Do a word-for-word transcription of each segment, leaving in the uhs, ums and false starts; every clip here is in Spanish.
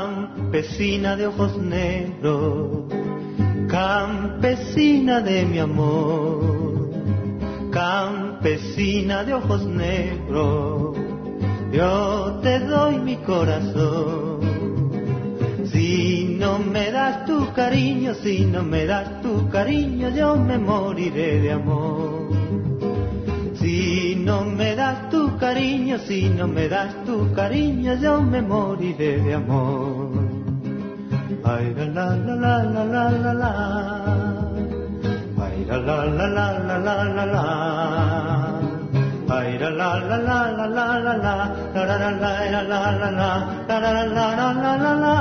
Campesina de ojos negros, campesina de mi amor, campesina de ojos negros, yo te doy mi corazón. Si no me das tu cariño, si no me das tu cariño, yo me moriré de amor. Si no me das tu cariño, si no me das tu cariño, yo me moriré de amor. Ay, la la la la la la la la. Ay, la la la la la la la la. Ay, la la la la la la la la. La la la la la la la la. La la la la la la la.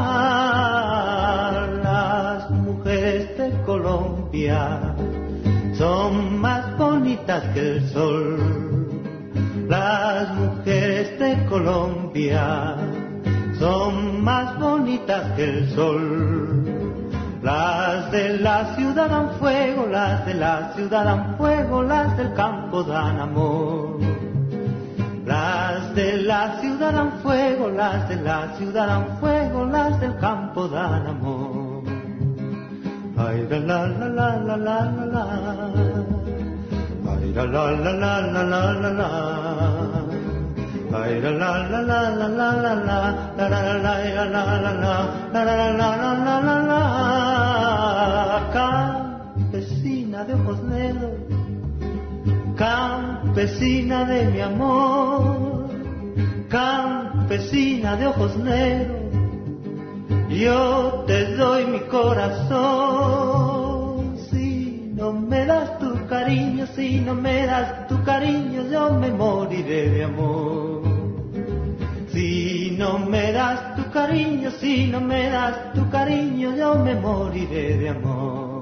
Las mujeres de Colombia son más bonitas que el sol. Las mujeres de Colombia son más bonitas que el sol. Las de la ciudad dan fuego, las de la ciudad dan fuego, las del campo dan amor. Las de la ciudad dan fuego, las de la ciudad dan fuego, las del campo dan amor. Ay, la la la la la la la la. Ay, la la la la la la la la. Ay, la la la la la la la la. La la la la la la la la. La la la la la la la la. Campesina de ojos negros, campesina de mi amor, campesina de ojos negros, yo te doy mi corazón. Si no me das tu cariño, si no me das tu cariño, yo me moriré de amor. Si no me das tu cariño, si no me das tu cariño, yo me moriré de amor.